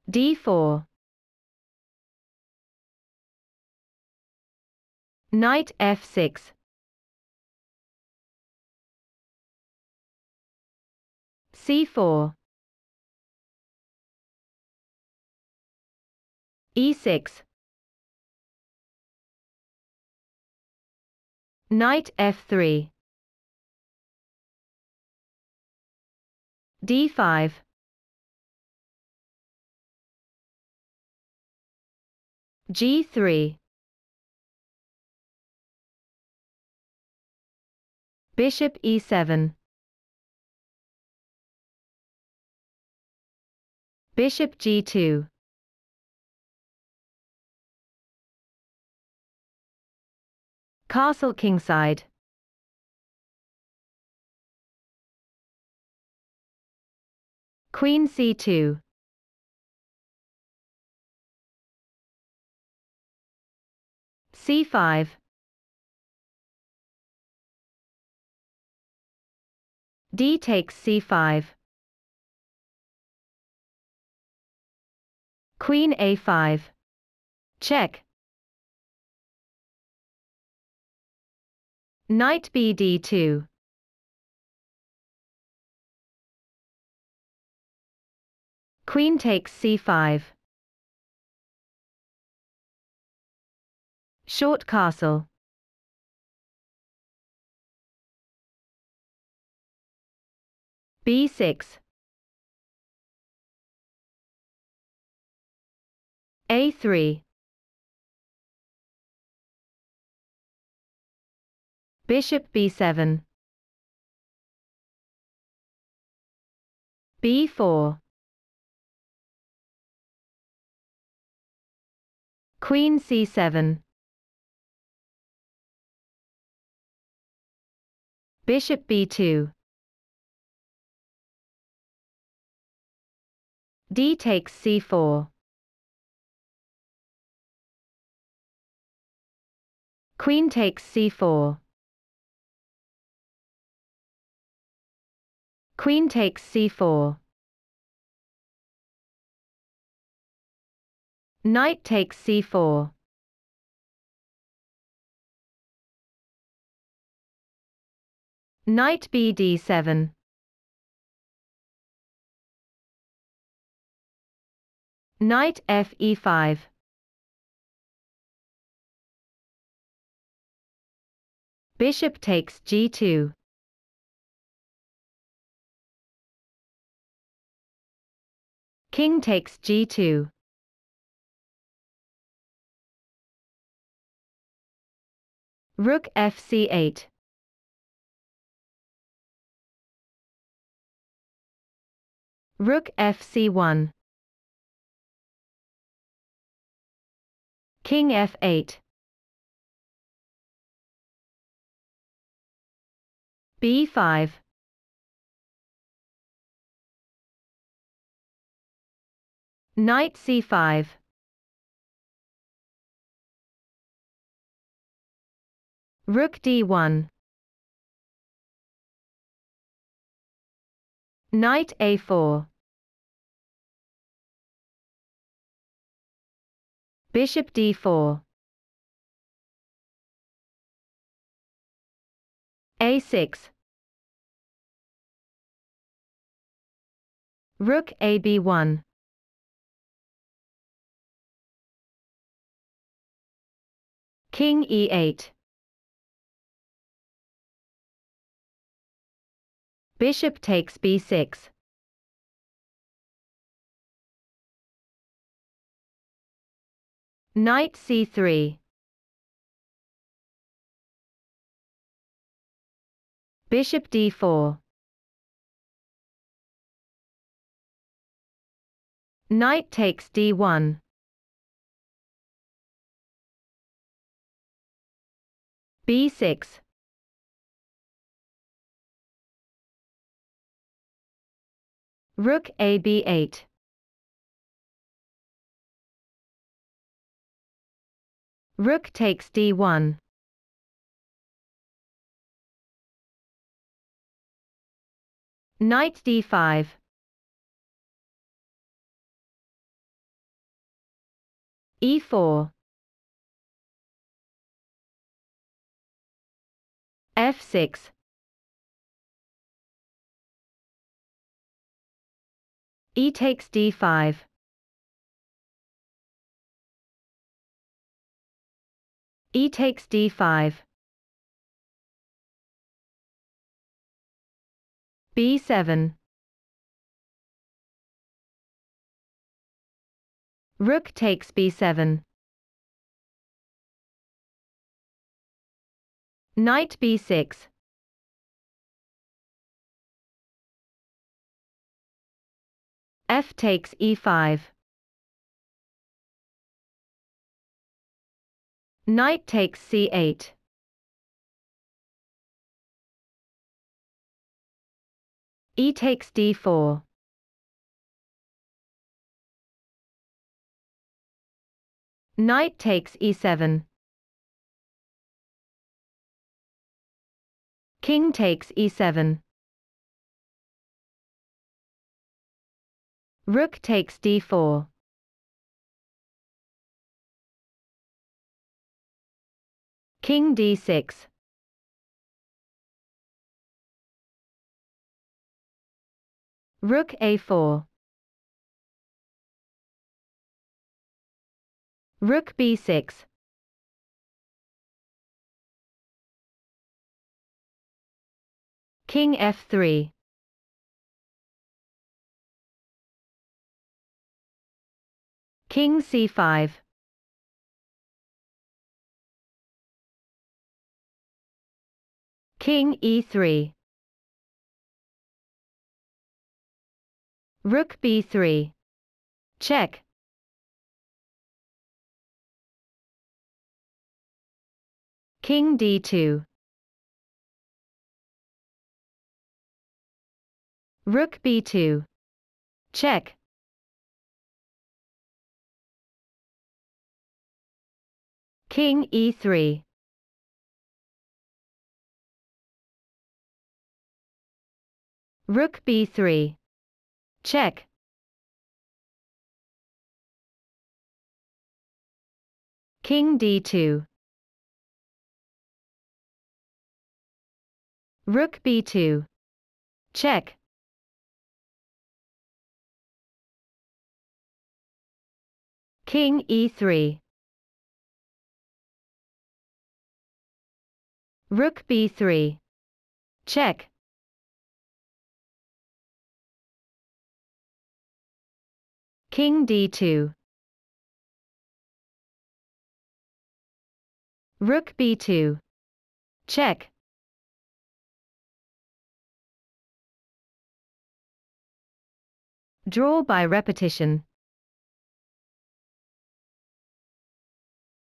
d4. Knight f6. c4. e6. Knight f3. d5. g3. Bishop e7. Bishop g2. Castle kingside. Queen c2. c5. d takes c5. Queen a5. Check. Knight bd2. Queen takes c5. Short castle. b6. a3. Bishop b7. b4. Queen c7. Bishop b2. d takes c4. Queen takes c4. Queen takes c4. Knight takes c4. Knight bd7. Knight fe5. Bishop takes g2. King takes g2. Rook fc8. Rook fc1. King f8. b5. Knight c5. Rook d1. Knight a4. Bishop d4. a6. Rook ab1. King e8. Bishop takes b6. Knight c3. Bishop d4. Knight takes d1. b6. Rook ab8. Rook takes d1. Knight d5. e4, f6, e takes d5, e takes d5, b7, rook takes b7, knight b6, f takes e5, knight takes c8, e takes d4, knight takes e7, king takes e7, rook takes d4, king d6, rook a4, rook b6, king f3, king c5, king e3, rook b3, check, king d2, rook b2, check, king e3, rook b3, check, king d2, rook b2, check, king e3, rook b3, check, king d2, rook b2, check, draw by repetition.